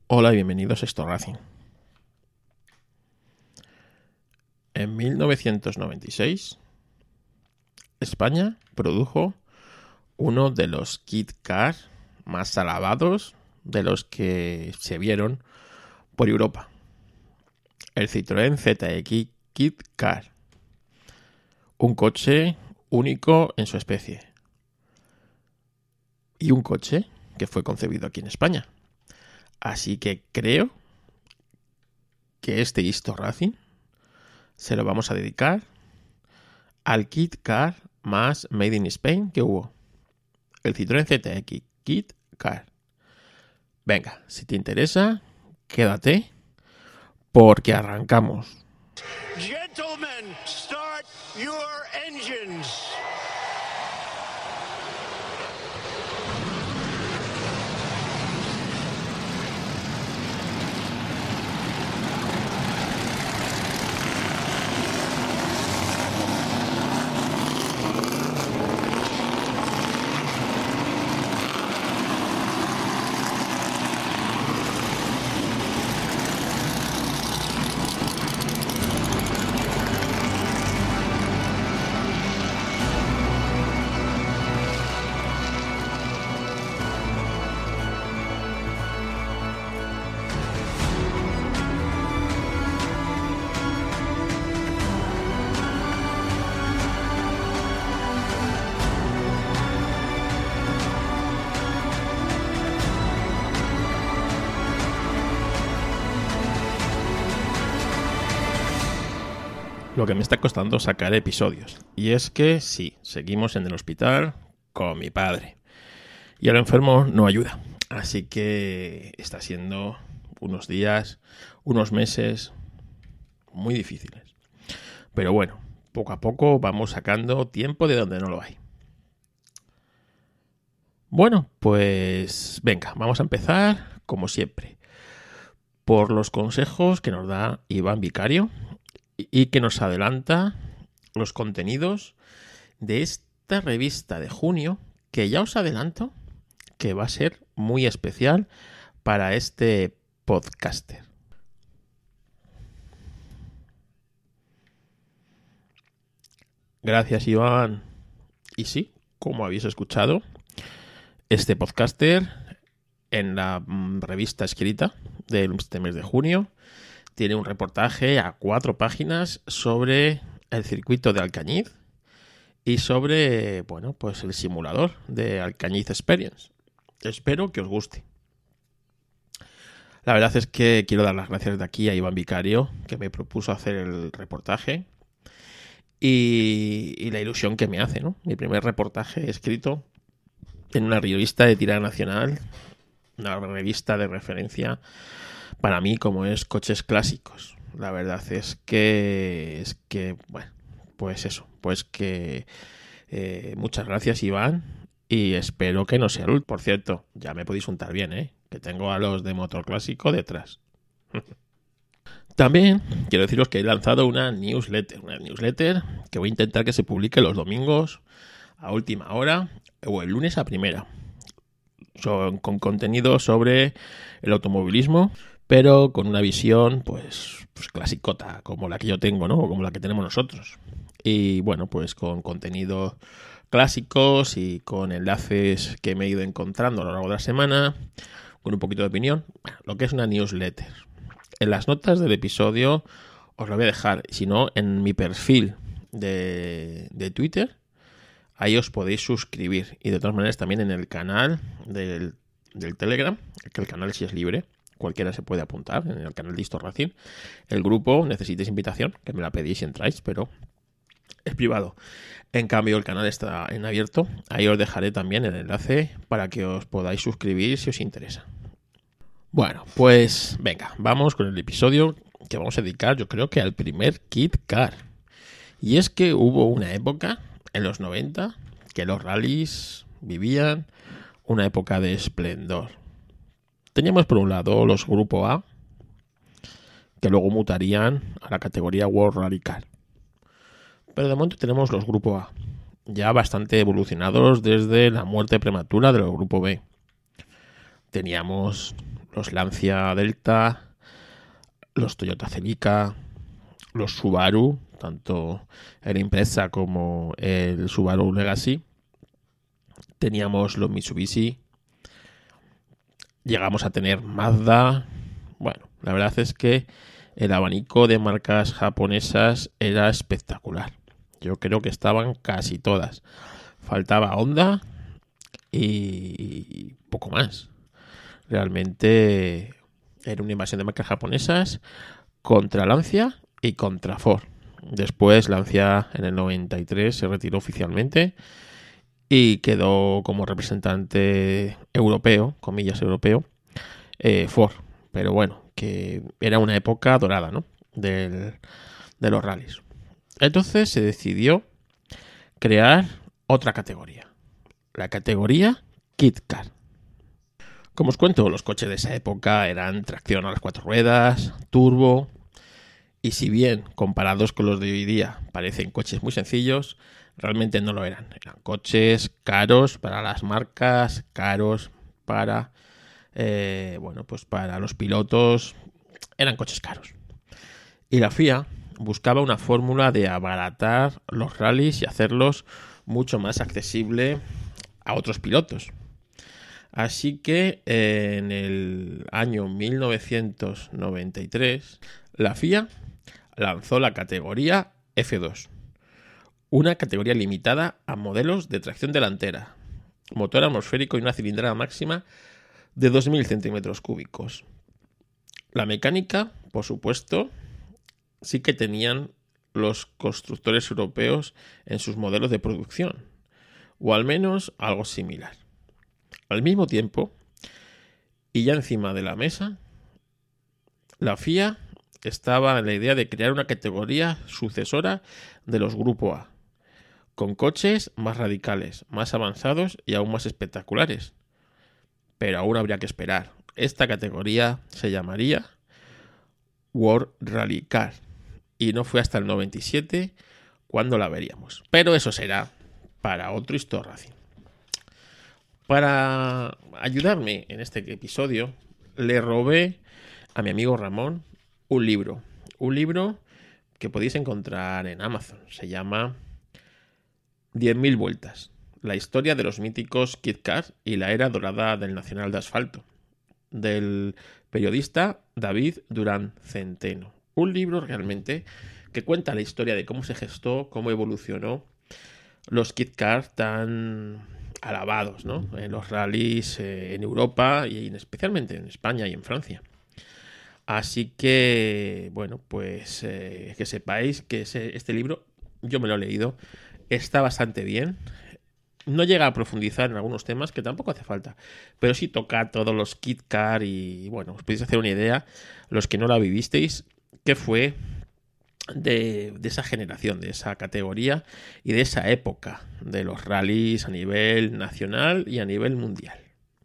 Hola y bienvenidos a Esto Racing. En 1996, España produjo uno de los Kit Kat más alabados de los que se vieron por Europa. El Citroën ZX Kit Kat. Un coche único en su especie. Y un coche que fue concebido aquí en España. Así que creo que este Esto Racing se lo vamos a dedicar al Kit Kat más Made in Spain que hubo. El Citroën ZX Kit Kat. Venga, si te interesa, quédate porque arrancamos. Gentlemen, start your engines. Lo que me está costando sacar episodios. Y es que sí, seguimos en el hospital con mi padre. Y el enfermo no ayuda. Así que está siendo unos días, unos meses muy difíciles. Pero bueno, poco a poco vamos sacando tiempo de donde no lo hay. Bueno, pues venga, vamos a empezar como siempre. Por los consejos que nos da Iván Vicario y que nos adelanta los contenidos de esta revista de junio, que ya os adelanto que va a ser muy especial para este podcaster. Gracias, Iván. Y sí, como habéis escuchado, este podcaster en la revista escrita de este mes de junio tiene un reportaje a 4 páginas sobre el circuito de Alcañiz y sobre, bueno, pues el simulador de Alcañiz Experience. Espero que os guste. La verdad es que quiero dar las gracias de aquí a Iván Vicario, que me propuso hacer el reportaje y la ilusión que me hace, ¿no? Mi primer reportaje escrito en una revista de tirada nacional, una revista de referencia para mí como es Coches Clásicos. La verdad es que bueno, pues eso, pues que muchas gracias, Iván, y espero que no sea el último. Por cierto, ya me podéis untar bien, que tengo a los de Motor Clásico detrás. También quiero deciros que he lanzado una newsletter que voy a intentar que se publique los domingos a última hora o el lunes a primera, con contenido sobre el automovilismo, pero con una visión pues clasicota, como la que yo tengo, ¿no? O como la que tenemos nosotros. Y bueno, pues con contenidos clásicos y con enlaces que me he ido encontrando a lo largo de la semana, con un poquito de opinión. Bueno, lo que es una newsletter. En las notas del episodio os lo voy a dejar, si no, en mi perfil de Twitter. Ahí os podéis suscribir. Y de todas maneras también en el canal del Telegram, que el canal sí es libre. Cualquiera se puede apuntar en el canal de Esto Racing. El grupo necesitáis invitación, que me la pedís y entráis, pero es privado. En cambio, el canal está en abierto. Ahí os dejaré también el enlace para que os podáis suscribir si os interesa. Bueno, pues venga, vamos con el episodio que vamos a dedicar, yo creo que al primer Kit Kat. Y es que hubo una época, en los 90, que los rallies vivían una época de esplendor. Teníamos por un lado los Grupo A, que luego mutarían a la categoría World Rally Car. Pero de momento tenemos los Grupo A, ya bastante evolucionados desde la muerte prematura de los Grupo B. Teníamos los Lancia Delta, los Toyota Celica, los Subaru, tanto el Impreza como el Subaru Legacy. Teníamos los Mitsubishi, llegamos a tener Mazda. Bueno, la verdad es que el abanico de marcas japonesas era espectacular. Yo creo que estaban casi todas. Faltaba Honda y poco más. Realmente era una invasión de marcas japonesas contra Lancia y contra Ford. Después Lancia en el 93 se retiró oficialmente y quedó como representante europeo, comillas europeo, Ford. Pero bueno, que era una época dorada, ¿no? De los rallies. Entonces se decidió crear otra categoría. La categoría Kit Car. Como os cuento, los coches de esa época eran tracción a las 4 ruedas, turbo, y si bien comparados con los de hoy día parecen coches muy sencillos, realmente no lo eran. Eran coches caros para las marcas, caros para, pues para los pilotos. Eran coches caros. Y la FIA buscaba una fórmula de abaratar los rallies y hacerlos mucho más accesible a otros pilotos. Así que en el año 1993 la FIA lanzó la categoría F2, una categoría limitada a modelos de tracción delantera, motor atmosférico y una cilindrada máxima de 2.000 centímetros cúbicos. La mecánica, por supuesto, sí que tenían los constructores europeos en sus modelos de producción, o al menos algo similar. Al mismo tiempo, y ya encima de la mesa, la FIA estaba en la idea de crear una categoría sucesora de los Grupo A, con coches más radicales, más avanzados y aún más espectaculares. Pero aún habría que esperar. Esta categoría se llamaría World Rally Car y no fue hasta el 97 cuando la veríamos. Pero eso será para otro Histo Racing. Para ayudarme en este episodio, le robé a mi amigo Ramón un libro que podéis encontrar en Amazon. Se llama 10.000 vueltas, la historia de los míticos Kit Kat y la era dorada del Nacional de Asfalto, del periodista David Durán Centeno. Un libro realmente que cuenta la historia de cómo se gestó, cómo evolucionó los Kit Kat tan alabados, ¿no?, en los rallies en Europa y especialmente en España y en Francia. Así que, bueno, pues que sepáis que este libro, yo me lo he leído, está bastante bien. No llega a profundizar en algunos temas que tampoco hace falta, pero sí toca todos los Kit Kat y, bueno, os podéis hacer una idea, los que no la vivisteis, qué fue de esa generación, de esa categoría y de esa época de los rallies a nivel nacional y a nivel mundial.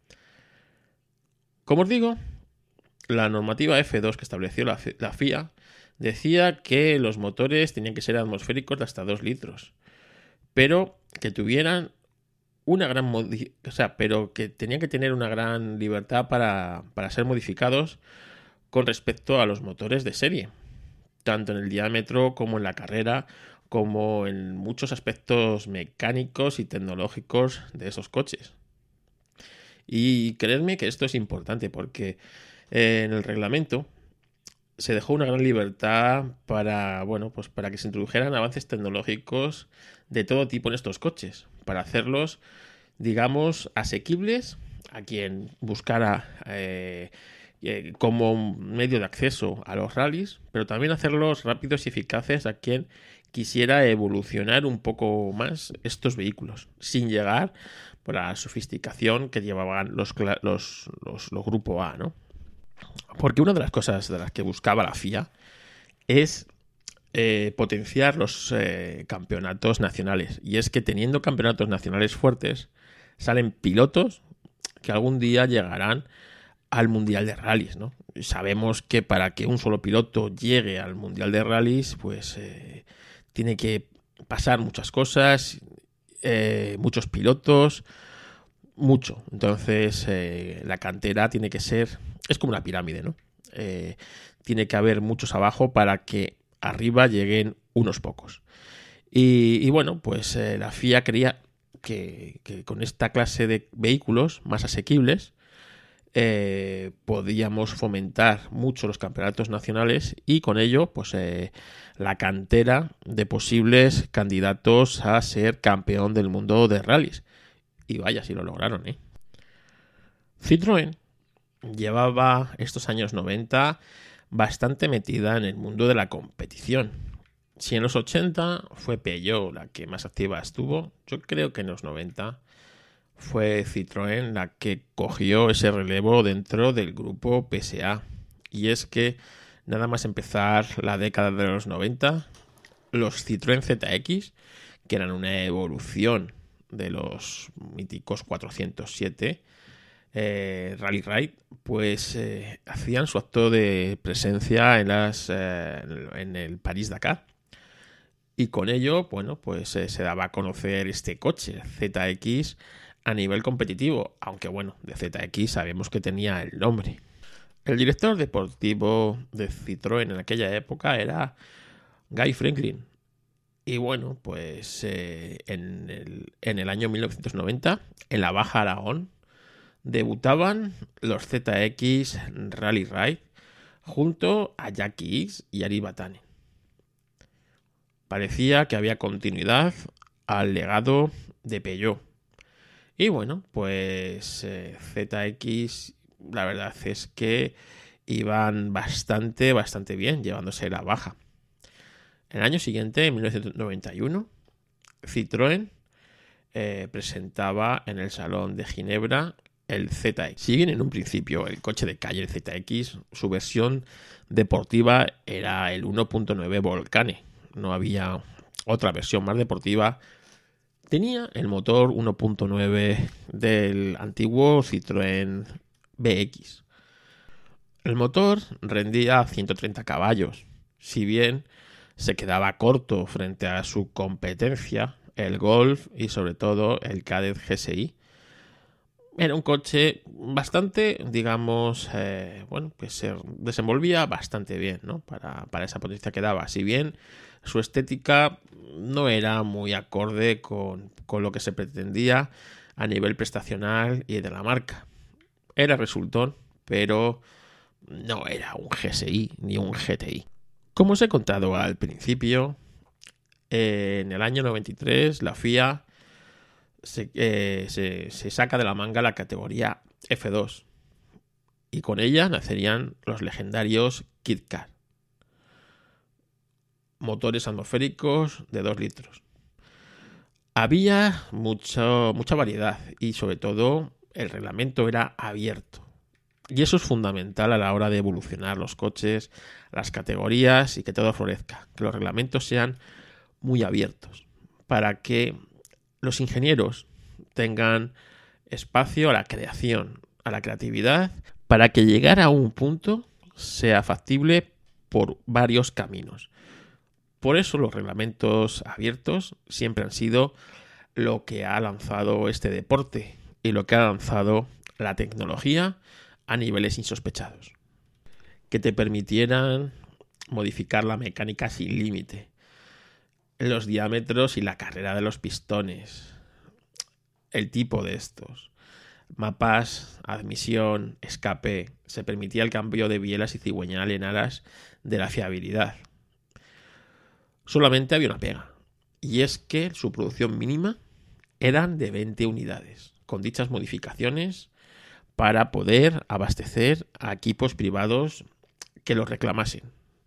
Como os digo, la normativa F2 que estableció la FIA decía que los motores tenían que ser atmosféricos de hasta 2 litros, pero que tuvieran una gran pero que tenían que tener una gran libertad para ser modificados con respecto a los motores de serie, tanto en el diámetro como en la carrera, como en muchos aspectos mecánicos y tecnológicos de esos coches. Y creedme que esto es importante porque en el reglamento se dejó una gran libertad para, bueno, pues para que se introdujeran avances tecnológicos de todo tipo en estos coches, para hacerlos, digamos, asequibles a quien buscara como medio de acceso a los rallies, pero también hacerlos rápidos y eficaces a quien quisiera evolucionar un poco más estos vehículos, sin llegar por la sofisticación que llevaban los Grupo A, ¿no? Porque una de las cosas de las que buscaba la FIA es potenciar los campeonatos nacionales. Y es que teniendo campeonatos nacionales fuertes, salen pilotos que algún día llegarán al Mundial de Rallys, ¿no? Sabemos que para que un solo piloto llegue al Mundial de Rallys, pues tiene que pasar muchas cosas, muchos pilotos, mucho. Entonces, la cantera tiene que ser... Es como una pirámide, ¿no? Tiene que haber muchos abajo para que arriba lleguen unos pocos. Y bueno, pues la FIA creía que con esta clase de vehículos más asequibles podíamos fomentar mucho los campeonatos nacionales y con ello pues la cantera de posibles candidatos a ser campeón del mundo de rallies. Y vaya, si lo lograron, ¿eh? Citroën llevaba estos años 90 bastante metida en el mundo de la competición. Si en los 80 fue Peugeot la que más activa estuvo, yo creo que en los 90 fue Citroën la que cogió ese relevo dentro del grupo PSA. Y es que nada más empezar la década de los 90, los Citroën ZX, que eran una evolución de los míticos 407 Rally Ride, pues hacían su acto de presencia en el París-Dakar. Y con ello, bueno, pues se daba a conocer este coche, ZX, a nivel competitivo, aunque bueno, de ZX sabemos que tenía el nombre. El director deportivo de Citroën en aquella época era Guy Franklin. Y bueno, pues en el año 1990, en la Baja Aragón, debutaban los ZX Rally Ride junto a Jackie X y Ari Batane. Parecía que había continuidad al legado de Peugeot. Y bueno, pues ZX, la verdad es que iban bastante bien llevándose la baja. El año siguiente, en 1991, Citroën presentaba en el Salón de Ginebra el ZX. Si bien en un principio el coche de calle, el ZX, su versión deportiva era el 1.9 Volcane, no había otra versión más deportiva. Tenía el motor 1.9 del antiguo Citroën BX. El motor rendía 130 caballos, si bien se quedaba corto frente a su competencia, el Golf y sobre todo el Kadett GSI. Era un coche bastante, digamos, pues se desenvolvía bastante bien, ¿no? Para esa potencia que daba. Si bien su estética no era muy acorde con lo que se pretendía a nivel prestacional y de la marca. Era resultón, pero no era un GSI ni un GTI. Como os he contado al principio, en el año 93 la FIA se saca de la manga la categoría F2 y con ella nacerían los legendarios Kit Kat. Motores atmosféricos de 2 litros. Había mucha variedad y sobre todo el reglamento era abierto. Y eso es fundamental a la hora de evolucionar los coches, las categorías y que todo florezca. Que los reglamentos sean muy abiertos para que los ingenieros tengan espacio a la creación, a la creatividad, para que llegar a un punto sea factible por varios caminos. Por eso los reglamentos abiertos siempre han sido lo que ha lanzado este deporte y lo que ha lanzado la tecnología a niveles insospechados. Que te permitieran modificar la mecánica sin límite, los diámetros y la carrera de los pistones, el tipo de estos, mapas, admisión, escape, se permitía el cambio de bielas y cigüeñal en aras de la fiabilidad. Solamente había una pega, y es que su producción mínima eran de 20 unidades, con dichas modificaciones para poder abastecer a equipos privados que los reclamasen.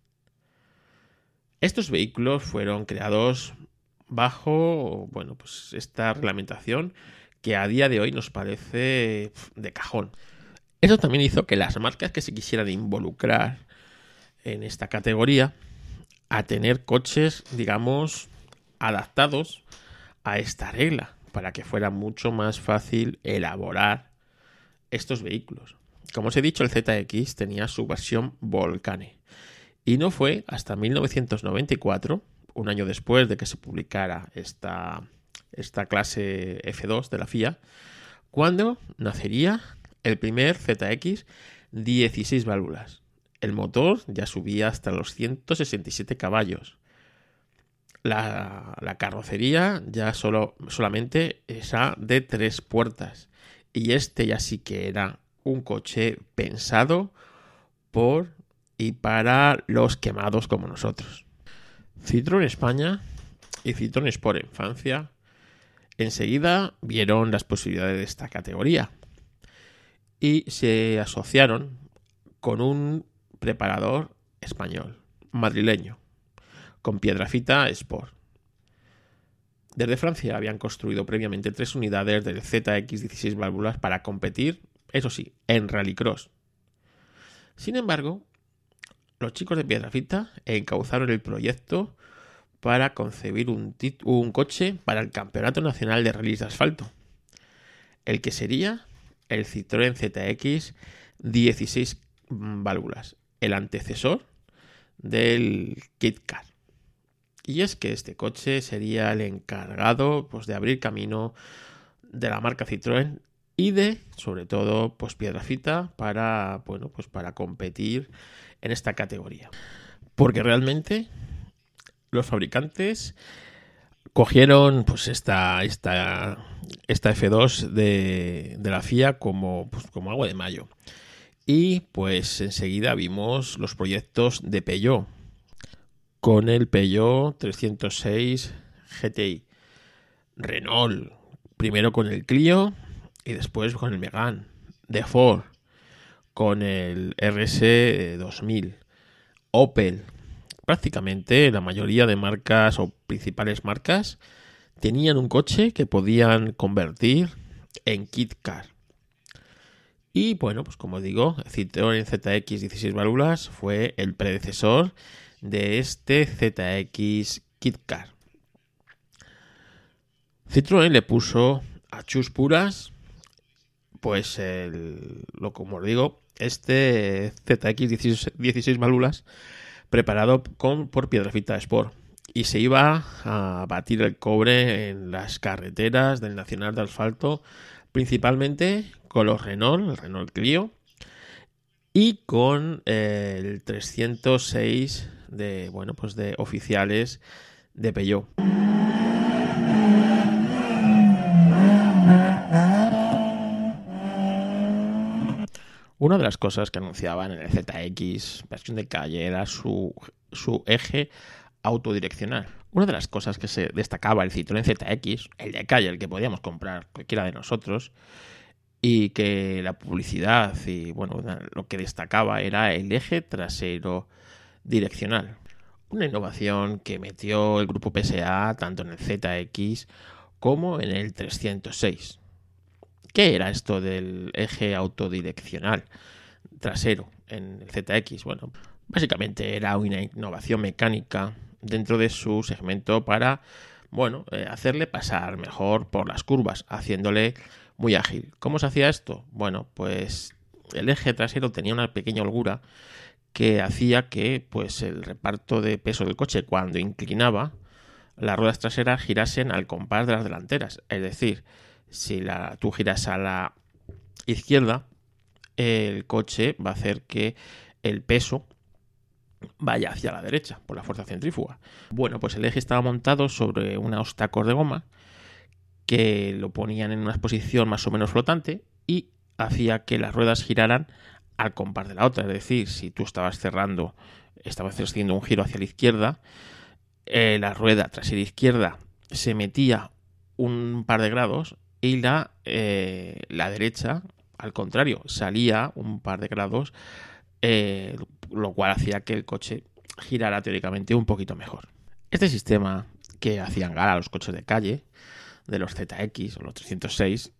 Estos vehículos fueron creados bajo, pues esta reglamentación que a día de hoy nos parece de cajón. Eso también hizo que las marcas que se quisieran involucrar en esta categoría a tener coches, digamos, adaptados a esta regla para que fuera mucho más fácil elaborar estos vehículos. Como os he dicho, el ZX tenía su versión Volcane y no fue hasta 1994, un año después de que se publicara esta clase F2 de la FIA, cuando nacería el primer ZX 16 válvulas. El motor ya subía hasta los 167 caballos. La carrocería ya solamente esa de 3 puertas. Y este ya sí que era un coche pensado por y para los quemados como nosotros. Citroën España y Citroën Sport en Francia enseguida vieron las posibilidades de esta categoría y se asociaron con un preparador español, madrileño, con Piedrafita Sport. Desde Francia habían construido previamente 3 unidades del ZX 16 válvulas para competir, eso sí, en rallycross. Sin embargo, los chicos de Piedrafita encauzaron el proyecto para concebir un coche para el Campeonato Nacional de Rallys de Asfalto, el que sería el Citroën ZX 16 válvulas, el antecesor del Kit Kat. Y es que este coche sería el encargado pues, de abrir camino de la marca Citroën y de, sobre todo, pues Piedrafita para competir en esta categoría. Porque realmente los fabricantes cogieron pues esta F2 de la FIA como agua de mayo. Y pues enseguida vimos los proyectos de Peugeot con el Peugeot 306 GTI. Renault, primero con el Clio y después con el Megane. De Ford, con el RS 2000. Opel. Prácticamente la mayoría de marcas o principales marcas tenían un coche que podían convertir en Kit Kat. Y bueno, pues como digo, Citroën ZX 16 válvulas fue el predecesor de este ZX Kit Kat. Citroën le puso a chus puras, pues como os digo, este ZX 16 válvulas preparado por Piedrafita Sport y se iba a batir el cobre en las carreteras del Nacional de Asfalto, principalmente con los Renault, el Renault Clio y con el 306 de oficiales de Peugeot. Una de las cosas que anunciaban en el ZX versión de calle era su eje autodireccional. Una de las cosas que se destacaba el Citroën ZX, el de calle, el que podíamos comprar cualquiera de nosotros, y que la publicidad y lo que destacaba era el eje trasero direccional. Una innovación que metió el grupo PSA tanto en el ZX como en el 306. ¿Qué era esto del eje autodireccional trasero en el ZX? Bueno, básicamente era una innovación mecánica dentro de su segmento para, hacerle pasar mejor por las curvas, haciéndole muy ágil. ¿Cómo se hacía esto? Bueno, pues el eje trasero tenía una pequeña holgura que hacía que pues el reparto de peso del coche cuando inclinaba, las ruedas traseras girasen al compás de las delanteras. Es decir, si tú giras a la izquierda, el coche va a hacer que el peso vaya hacia la derecha por la fuerza centrífuga. Bueno, pues el eje estaba montado sobre unos tacos de goma que lo ponían en una posición más o menos flotante y hacía que las ruedas giraran al compás de la otra. Es decir, si tú estabas haciendo un giro hacia la izquierda, la rueda trasera izquierda se metía un par de grados y la derecha, al contrario, salía un par de grados, lo cual hacía que el coche girara teóricamente un poquito mejor. Este sistema que hacían gala los coches de calle, de los ZX o los 306,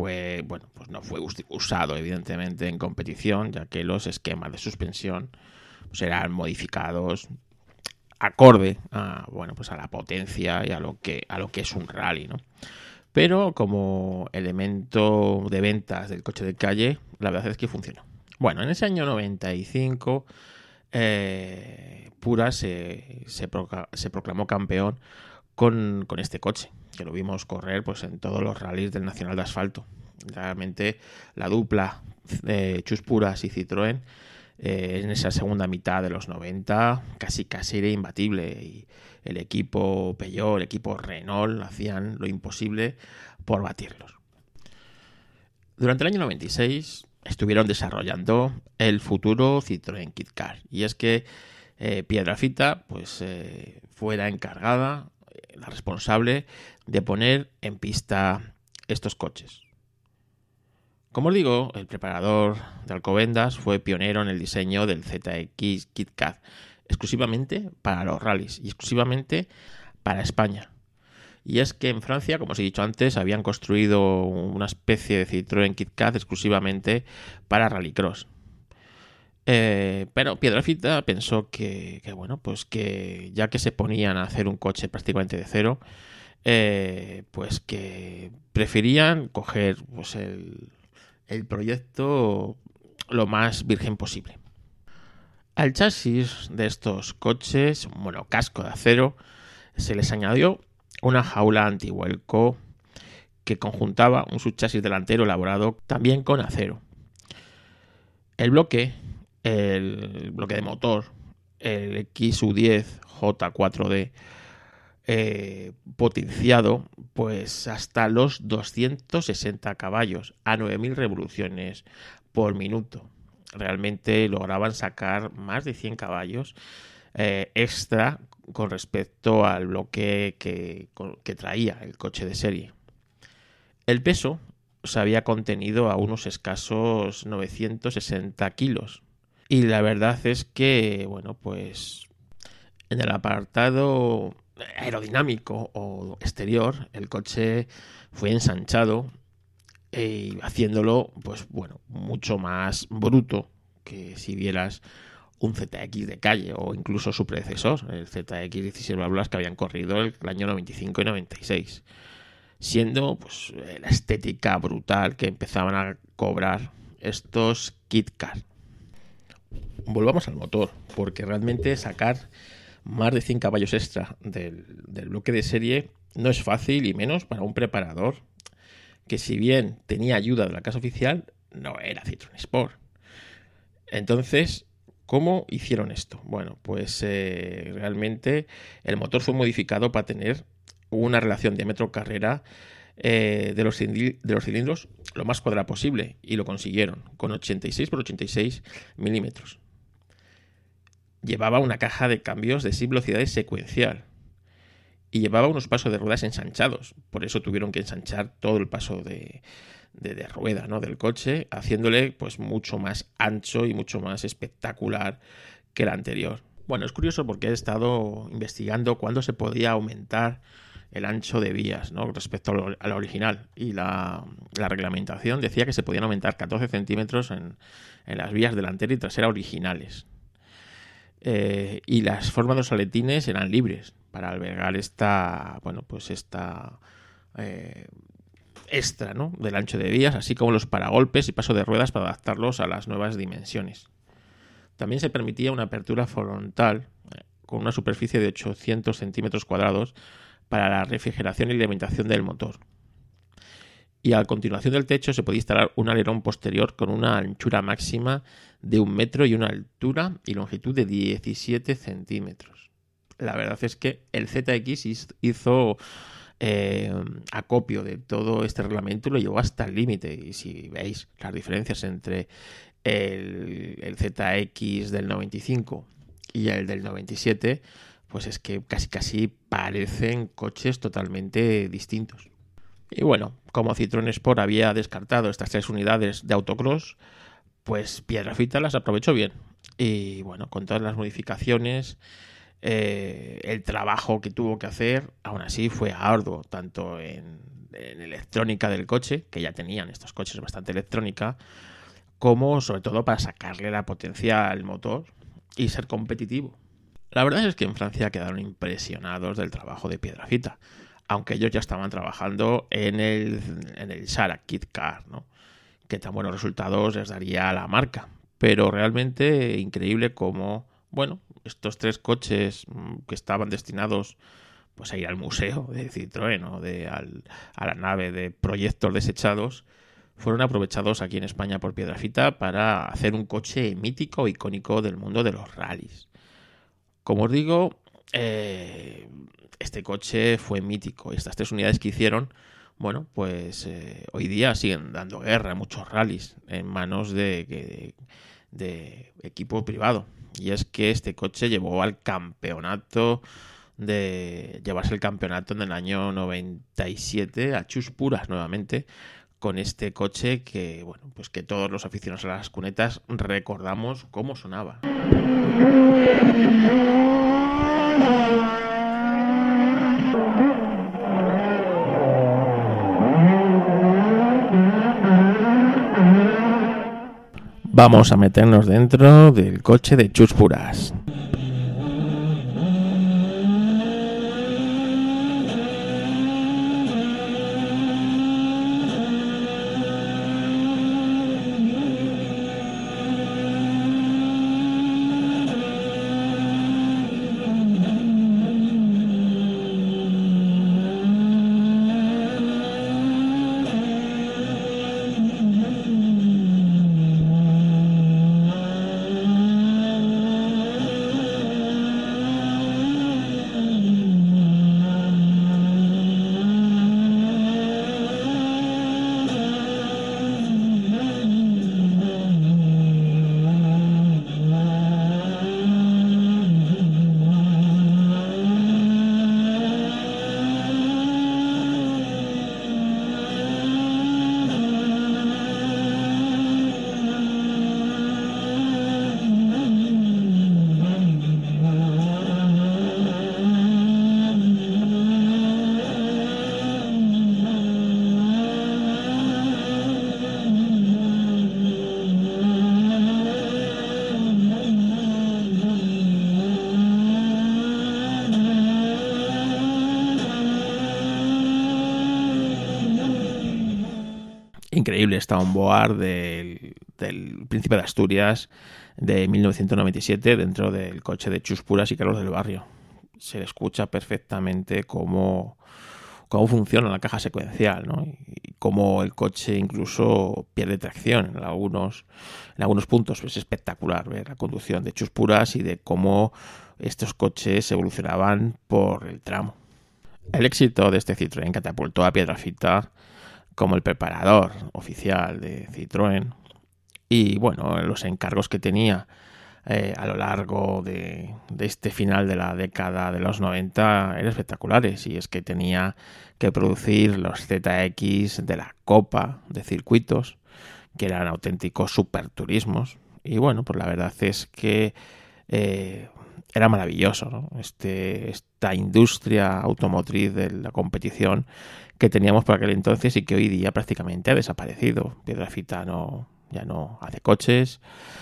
no fue usado evidentemente en competición, ya que los esquemas de suspensión pues eran modificados acorde a la potencia y a lo que es un rally, ¿no? Pero como elemento de ventas del coche de calle, la verdad es que funcionó. Bueno, en ese año 95, Pura se proclamó campeón con este coche, que lo vimos correr pues en todos los rallies del Nacional de Asfalto. Realmente la dupla de Chus Puras y Citroën en esa segunda mitad de los 90 casi era imbatible, y el equipo Peugeot, el equipo Renault hacían lo imposible por batirlos. Durante el año 96 estuvieron desarrollando el futuro Citroën Kit Car, y es que Piedrafita pues fue la encargada, la responsable de poner en pista estos coches. Como os digo, el preparador de Alcobendas fue pionero en el diseño del ZX Kit Kat, exclusivamente para los rallies y exclusivamente para España. Y es que en Francia, como os he dicho antes, habían construido una especie de Citroën Kit Kat exclusivamente para rallycross. Pero Piedrafita pensó que ya que se ponían a hacer un coche prácticamente de cero, pues que preferían coger pues el proyecto lo más virgen posible. Al chasis de estos coches, un monocasco de acero, se les añadió una jaula antivuelco que conjuntaba un subchasis delantero elaborado también con acero. El bloque de motor, el XU10 J4D, potenciado pues hasta los 260 caballos a 9.000 revoluciones por minuto. Realmente lograban sacar más de 100 caballos extra con respecto al bloque que traía el coche de serie. El peso se había contenido a unos escasos 960 kilos. Y la verdad es que, pues en el apartado aerodinámico o exterior, el coche fue ensanchado, haciéndolo mucho más bruto que si vieras un ZX de calle o incluso su predecesor, el ZX 16 válvulas, que habían corrido el año 95 y 96, siendo la estética brutal que empezaban a cobrar estos Kit Kat. Volvamos al motor, porque realmente sacar más de 100 caballos extra del bloque de serie no es fácil, y menos para un preparador que, si bien tenía ayuda de la casa oficial, no era Citroën Sport. Entonces, ¿cómo hicieron esto? Bueno, pues realmente el motor fue modificado para tener una relación diámetro-carrera de los cilindros lo más cuadrada posible, y lo consiguieron con 86 por 86 milímetros. Llevaba una caja de cambios de 6 velocidades secuencial y llevaba unos pasos de ruedas ensanchados. Por eso tuvieron que ensanchar todo el paso de rueda, ¿no?, del coche, haciéndole mucho más ancho y mucho más espectacular que el anterior. Bueno, es curioso porque he estado investigando cuándo se podía aumentar el ancho de vías, ¿no?, respecto a la original, y la reglamentación decía que se podían aumentar 14 centímetros en las vías delantera y trasera originales. Y las formas de los aletines eran libres para albergar esta extra, ¿no?, del ancho de vías, así como los paragolpes y paso de ruedas para adaptarlos a las nuevas dimensiones. También se permitía una apertura frontal con una superficie de 800 centímetros cuadrados para la refrigeración y alimentación del motor. Y a continuación del techo se podía instalar un alerón posterior con una anchura máxima de 1 metro y una altura y longitud de 17 centímetros. La verdad es que el ZX hizo acopio de todo este reglamento y lo llevó hasta el límite. Y si veis las diferencias entre el ZX del 95 y el del 97, pues es que casi parecen coches totalmente distintos. Y bueno, como Citroën Sport había descartado estas 3 unidades de autocross, pues Piedrafita las aprovechó bien. Y bueno, con todas las modificaciones, el trabajo que tuvo que hacer, aún así fue arduo, tanto en electrónica del coche, que ya tenían estos coches bastante electrónica, como sobre todo para sacarle la potencia al motor y ser competitivo. La verdad es que en Francia quedaron impresionados del trabajo de Piedrafita, aunque ellos ya estaban trabajando en el Sara Kit Car, ¿no?, que tan buenos resultados les daría a la marca. Pero realmente increíble cómo, estos 3 coches que estaban destinados a ir al museo de Citroën o a la nave de proyectos desechados, fueron aprovechados aquí en España por Piedrafita para hacer un coche mítico, icónico del mundo de los rallies. Como os digo, este coche fue mítico. Estas 3 unidades que hicieron, bueno, pues hoy día siguen dando guerra en muchos rallies en manos de equipo privado. Y es que este coche llevó al campeonato llevarse el campeonato en el año 97 a Chus Puras nuevamente, con este coche que, bueno, pues que todos los aficionados a las cunetas recordamos cómo sonaba. Vamos a meternos dentro del coche de Chus Puras. Increíble esta onboard del Príncipe de Asturias de 1997 dentro del coche de Chus Puras y Carlos del Barrio. Se le escucha perfectamente cómo funciona la caja secuencial, ¿no? Y cómo el coche incluso pierde tracción en algunos puntos. Es espectacular ver la conducción de Chus Puras y de cómo estos coches evolucionaban por el tramo. El éxito de este Citroën catapultó a Piedrafita como el preparador oficial de Citroën, y bueno, los encargos que tenía a lo largo de este final de la década de los 90 eran espectaculares, y es que tenía que producir los ZX de la Copa de circuitos, que eran auténticos superturismos, y bueno, pues la verdad es que era maravilloso, ¿no? Esta industria automotriz de la competición que teníamos por aquel entonces y que hoy día prácticamente ha desaparecido. Piedrafita ya no hace coches.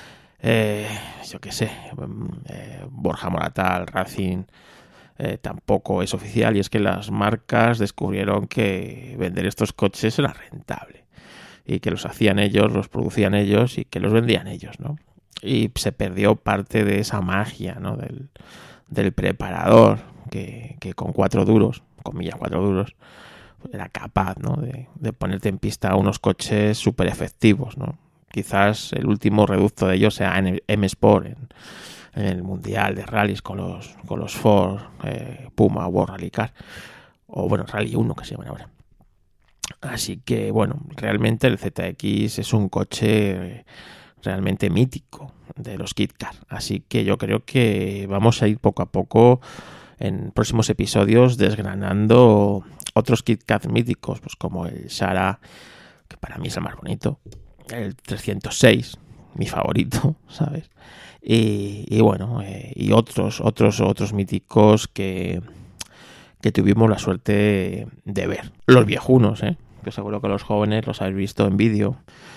Yo qué sé, Borja Moratal, Racing, tampoco es oficial, y es que las marcas descubrieron que vender estos coches era rentable y que los hacían ellos, los producían ellos y que los vendían ellos, ¿no? Y se perdió parte de esa magia, ¿no? del preparador que con 4 duros, comillas 4 duros, era capaz, ¿no? de ponerte en pista unos coches súper efectivos, ¿no? Quizás el último reducto de ellos sea en M-Sport, en el Mundial de Rallys con los Ford Puma World Rally Car, o bueno, Rally 1 que se llaman ahora. Así que bueno, realmente el ZX es un coche realmente mítico de los Kit Kat. Así que yo creo que vamos a ir poco a poco en próximos episodios desgranando otros Kit Kat míticos, pues como el Shara, que para mí es el más bonito, el 306, mi favorito, ¿sabes? Y bueno, y otros míticos que tuvimos la suerte de ver. Los viejunos, que seguro que los jóvenes los habéis visto en vídeo.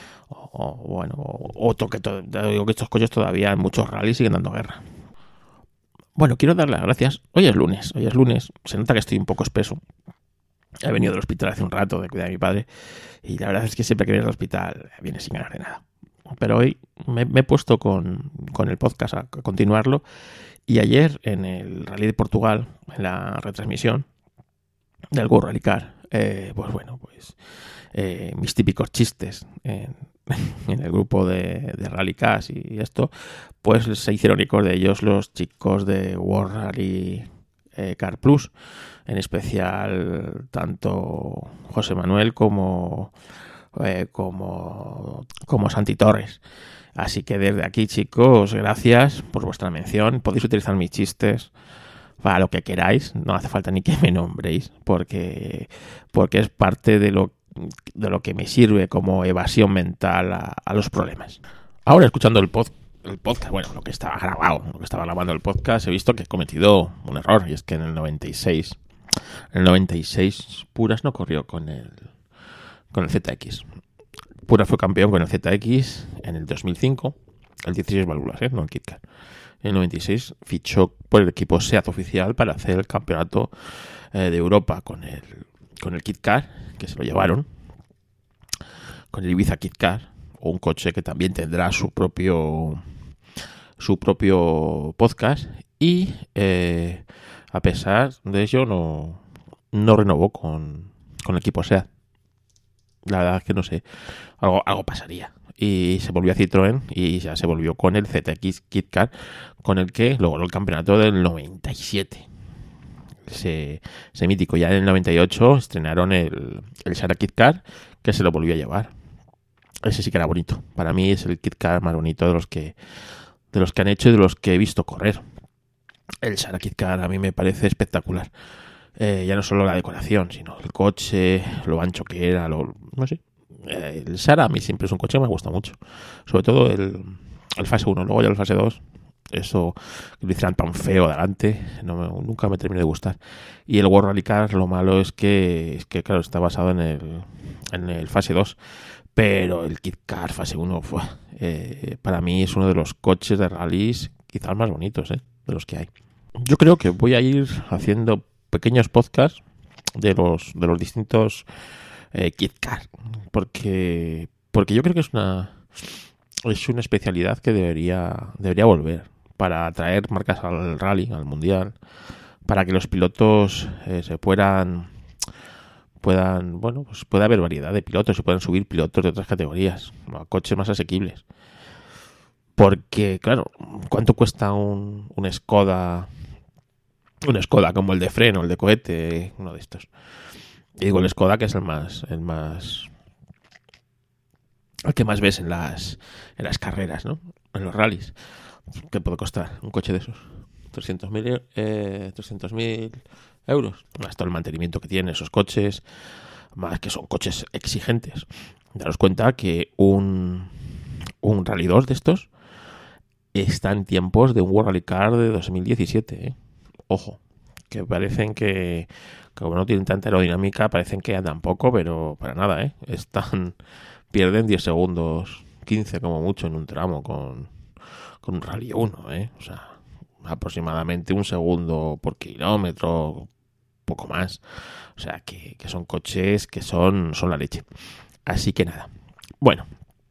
Otro que digo que estos coches todavía en muchos rallies siguen dando guerra. Bueno, quiero dar las gracias. Hoy es lunes, se nota que estoy un poco espeso. He venido del hospital hace un rato de cuidar a mi padre, y la verdad es que siempre que vienes al hospital vienes sin ganas de nada. Pero hoy me he puesto con el podcast a continuarlo, y ayer en el Rally de Portugal, en la retransmisión del World Rally Car, mis típicos chistes en el grupo de Rally Cast y esto, pues se hicieron ecos de ellos los chicos de World Rally Car Plus, en especial tanto José Manuel como Santi Torres. Así que desde aquí, chicos, gracias por vuestra mención. Podéis utilizar mis chistes para lo que queráis, no hace falta ni que me nombréis, porque es parte de lo que me sirve como evasión mental a los problemas. Ahora, escuchando el podcast, lo que estaba grabando el podcast, he visto que he cometido un error, y es que en el 96 Puras no corrió con el ZX. Puras fue campeón con el ZX en el 2005, el 16 válvulas, no el KitKat. En el 96 fichó por el equipo SEAT oficial para hacer el campeonato de Europa con el KitKat, que se lo llevaron, con el Ibiza KitKat, o un coche que también tendrá su propio podcast, y a pesar de ello no renovó con el equipo SEAT. La verdad es que no sé, algo pasaría. Y se volvió a Citroën y ya se volvió con el ZX KitKat, con el que logró el campeonato del 97. Ese mítico. Ya en el 98 estrenaron el Sara KitKat, que se lo volvió a llevar. Ese sí que era bonito. Para mí es el KitKat más bonito de los que han hecho y de los que he visto correr. El Sara KitKat a mí me parece espectacular. Ya no solo la decoración, sino el coche, lo ancho que era, no sé. El Sara a mí siempre es un coche que me gusta mucho. Sobre todo el fase 1, luego ya el fase 2. Eso que lo hicieran tan feo adelante, nunca me terminó de gustar. Y el World Rally Car, lo malo es que claro, está basado en el fase 2. Pero el KitKat fase 1 para mí es uno de los coches de rallies quizás más bonitos de los que hay. Yo creo que voy a ir haciendo pequeños podcasts de los distintos KitKat, porque yo creo que es una especialidad que debería volver para atraer marcas al rally, al mundial, para que los pilotos pueda haber variedad de pilotos, se puedan subir pilotos de otras categorías, a coches más asequibles. Porque, claro, ¿cuánto cuesta un Skoda? Un Skoda como el de freno, el de cohete, uno de estos. Y digo el Skoda, que es el que más ves en las carreras, ¿no? En los rallies. ¿Qué puede costar un coche de esos? 300.000 euros. Más todo el mantenimiento que tienen esos coches, más que son coches exigentes. Daros cuenta que un Rally 2 de estos está en tiempos de un World Rally Car de 2017, Ojo, que parecen que como no tienen tanta aerodinámica, parecen que andan poco, pero para nada, pierden 10 segundos, 15 como mucho en un tramo con un Rally 1, O sea, aproximadamente 1 segundo por kilómetro, poco más. O sea, que son coches que son la leche. Así que nada. Bueno,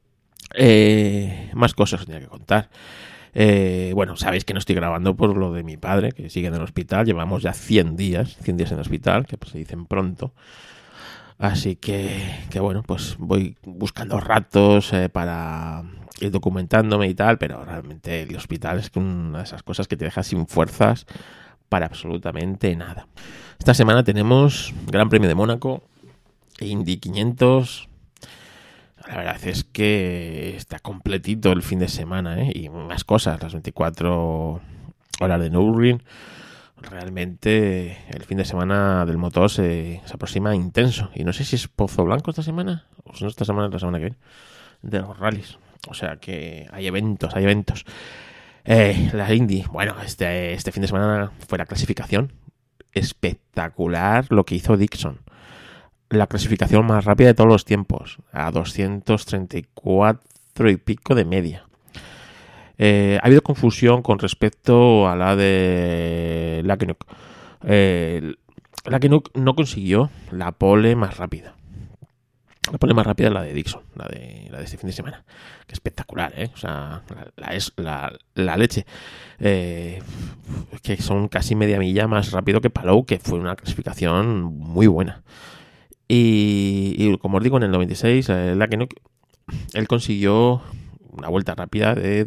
más cosas os tenía que contar. Sabéis que no estoy grabando por lo de mi padre, que sigue en el hospital. Llevamos ya 100 días en el hospital, que pues se dicen pronto. Así que bueno, pues voy buscando ratos para ir documentándome y tal, pero realmente el hospital es una de esas cosas que te deja sin fuerzas para absolutamente nada. Esta semana tenemos Gran Premio de Mónaco, Indy 500. La verdad es que está completito el fin de semana, y más cosas, las 24 horas de Nürburgring. Realmente el fin de semana del motor se aproxima intenso. Y no sé si es Pozo Blanco esta semana, o si no esta semana es la semana que viene, de los rallies. O sea que hay eventos. La Indy, bueno, este fin de semana fue la clasificación. Espectacular lo que hizo Dixon. La clasificación más rápida de todos los tiempos, a 234 y pico de media. Ha habido confusión con respecto a la de Lackenuk. Lackenuk no consiguió la pole más rápida. La pole más rápida es la de Dixon, la de este fin de semana. Que espectacular, O sea, la leche. Que son casi media milla más rápido que Palou, que fue una clasificación muy buena. Y como os digo, en el 96, él consiguió una vuelta rápida de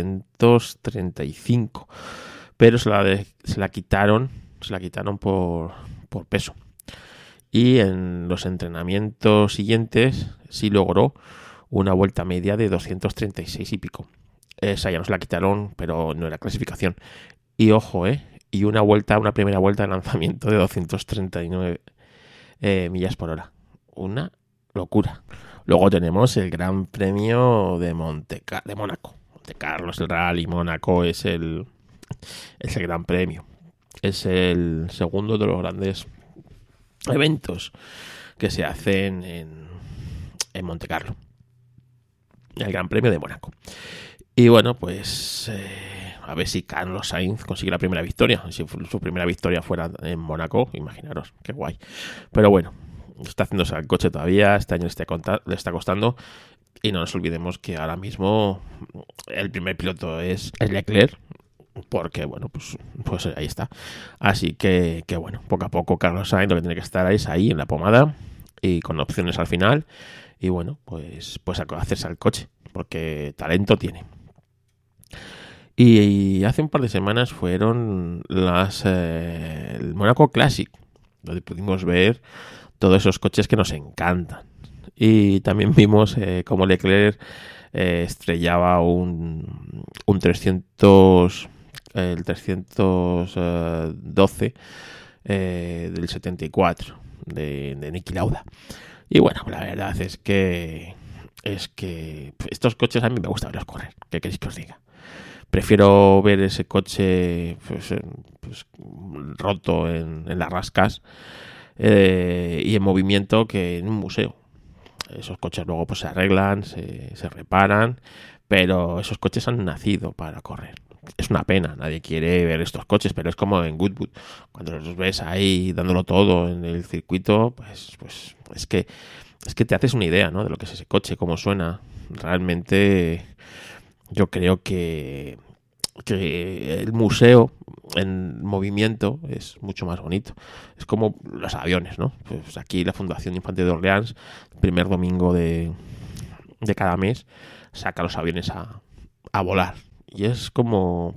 235, pero se la quitaron por peso. Y en los entrenamientos siguientes sí logró una vuelta media de 236 y pico. Esa ya nos la quitaron, pero no era clasificación. Y ojo, y una primera vuelta de lanzamiento de 239 millas por hora. Una locura. Luego tenemos el Gran Premio de Mónaco. Monte Carlo, el Rally Mónaco es el Gran Premio. Es el segundo de los grandes eventos que se hacen en Monte Carlo. El Gran Premio de Mónaco. Y bueno, pues a ver si Carlos Sainz consigue la primera victoria. Si su primera victoria fuera en Mónaco, imaginaros, qué guay. Pero bueno, está haciéndose al coche todavía, este año le está costando. Y no nos olvidemos que ahora mismo el primer piloto es Leclerc, porque bueno, pues ahí está. Así que bueno, poco a poco Carlos Sainz lo que tiene que estar es ahí en la pomada y con opciones al final. Y bueno, pues hacerse al coche, porque talento tiene. Y hace un par de semanas fueron el Monaco Classic, donde pudimos ver todos esos coches que nos encantan. Y también vimos cómo Leclerc estrellaba un 312 del 74 de Niki Lauda. Y bueno, la verdad es que estos coches a mí me gusta verlos correr. ¿Qué queréis que os diga? Prefiero ver ese coche pues, roto en las rascas y en movimiento que en un museo. Esos coches luego pues se arreglan, se reparan, pero esos coches han nacido para correr. Es una pena, nadie quiere ver estos coches, pero es como en Goodwood. Cuando los ves ahí dándolo todo en el circuito, pues es que te haces una idea, ¿no?, de lo que es ese coche, cómo suena. Realmente yo creo que el museo en movimiento es mucho más bonito. Es como los aviones, ¿no? Pues aquí la Fundación Infante de Orleans, el primer domingo de cada mes, saca los aviones a volar. Y es como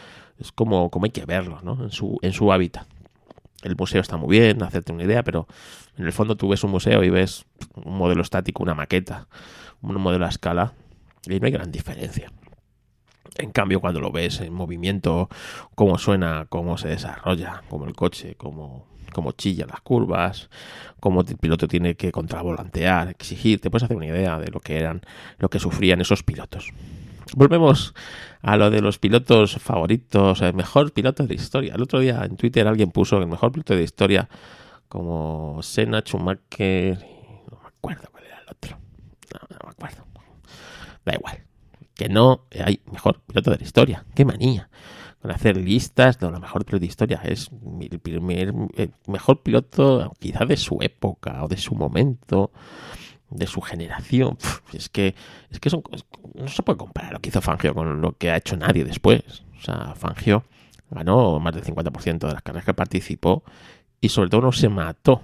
hay que verlos, ¿no?, en su hábitat. El museo está muy bien, hacerte una idea, pero en el fondo tú ves un museo y ves un modelo estático, una maqueta, un modelo a escala, y no hay gran diferencia. En cambio, cuando lo ves en movimiento, cómo suena, cómo se desarrolla, cómo el coche, cómo chilla las curvas, cómo el piloto tiene que contravolantear, exigir, te puedes hacer una idea de lo que sufrían esos pilotos. Volvemos a lo de los pilotos favoritos, el mejor piloto de la historia. El otro día en Twitter alguien puso el mejor piloto de la historia como Senna, Schumacher, no me acuerdo cuál era el otro. No me acuerdo. Da igual. Que no hay mejor piloto de la historia. ¡Qué manía! Con hacer listas de lo mejor piloto de la historia. Es el primer mejor piloto quizá de su época o de su momento, de su generación. Es que no se puede comparar lo que hizo Fangio con lo que ha hecho nadie después. O sea, Fangio ganó más del 50% de las carreras que participó y sobre todo no se mató,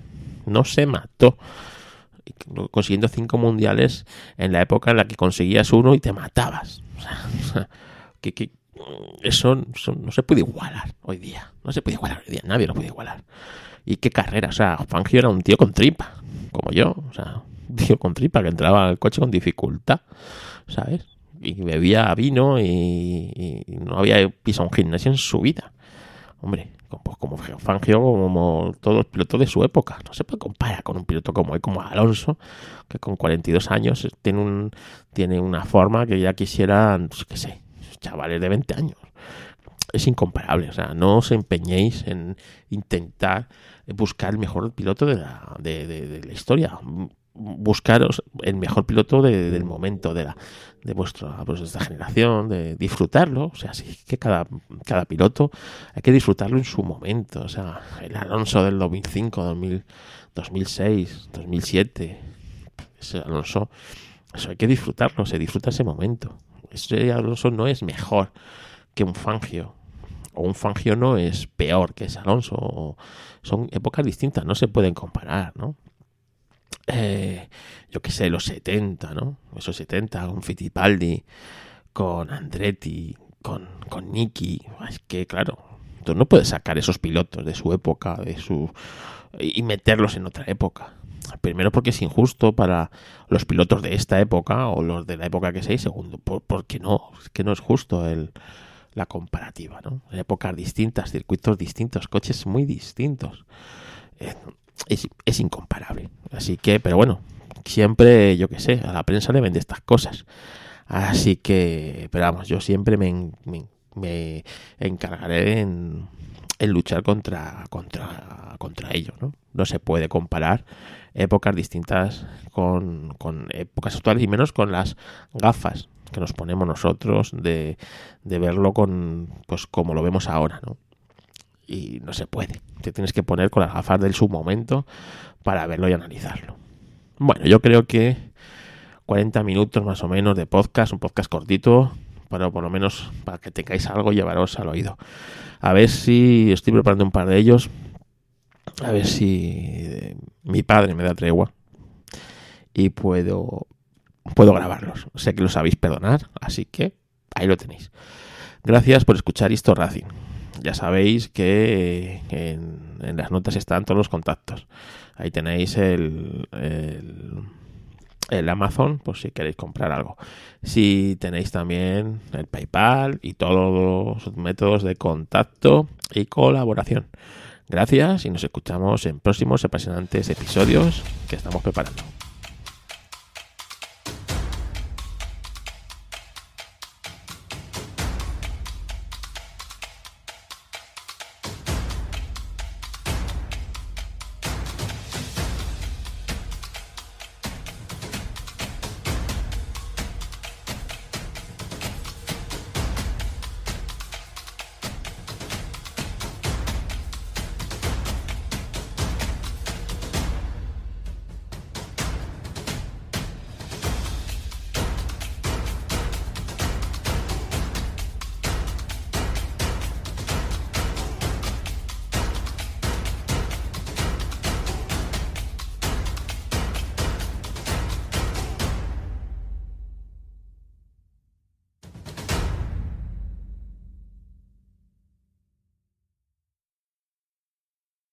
consiguiendo 5 mundiales en la época en la que conseguías uno y te matabas. O sea, que eso no se puede igualar hoy día. Nadie lo puede igualar. Y qué carrera, o sea, Fangio era un tío con tripa, como yo, o sea, un tío con tripa que entraba al coche con dificultad, ¿sabes? Y bebía vino y no había pisado un gimnasio en su vida. Hombre, como Fangio, como todos los pilotos de su época. No se puede comparar con un piloto como Alonso, que con 42 años tiene una forma que ya quisieran, pues, qué sé, chavales de 20 años. Es incomparable, o sea, no os empeñéis en intentar buscar el mejor piloto de la historia. Buscaros el mejor piloto del momento de esta generación, de disfrutarlo. O sea, sí que cada piloto hay que disfrutarlo en su momento. O sea, el Alonso del 2005, 2006, 2007, ese Alonso, eso hay que disfrutarlo, se disfruta ese momento. Ese Alonso no es mejor que un Fangio, o un Fangio no es peor que ese Alonso. Son épocas distintas, no se pueden comparar, ¿no? yo qué sé, los 70, ¿no? Esos 70, con Fittipaldi, con Andretti, con Niki. Es que, claro, tú no puedes sacar esos pilotos de su época, y meterlos en otra época. Primero porque es injusto para los pilotos de esta época o los de la época que sea, y segundo, porque no, es que no es justo la comparativa, ¿no? Épocas distintas, circuitos distintos, coches muy distintos. Es incomparable. Así que, pero bueno, siempre, yo qué sé, a la prensa le vende estas cosas. Así que, pero vamos, yo siempre me encargaré en luchar contra ello, ¿no? No se puede comparar épocas distintas con épocas actuales, y menos con las gafas que nos ponemos nosotros de verlo pues como lo vemos ahora, ¿no? Y no se puede. Te tienes que poner con las gafas del su momento para verlo y analizarlo. Bueno, yo creo que 40 minutos más o menos de podcast, un podcast cortito, pero por lo menos para que tengáis algo, llevaros al oído. A ver si estoy preparando un par de ellos. A ver si mi padre me da tregua y puedo grabarlos. Sé que lo sabéis perdonar, así que ahí lo tenéis. Gracias por escuchar Histo Racing. Ya sabéis que en las notas están todos los contactos. Ahí tenéis el Amazon, por si queréis comprar algo. Si tenéis también el PayPal y todos los métodos de contacto y colaboración. Gracias y nos escuchamos en próximos apasionantes episodios que estamos preparando.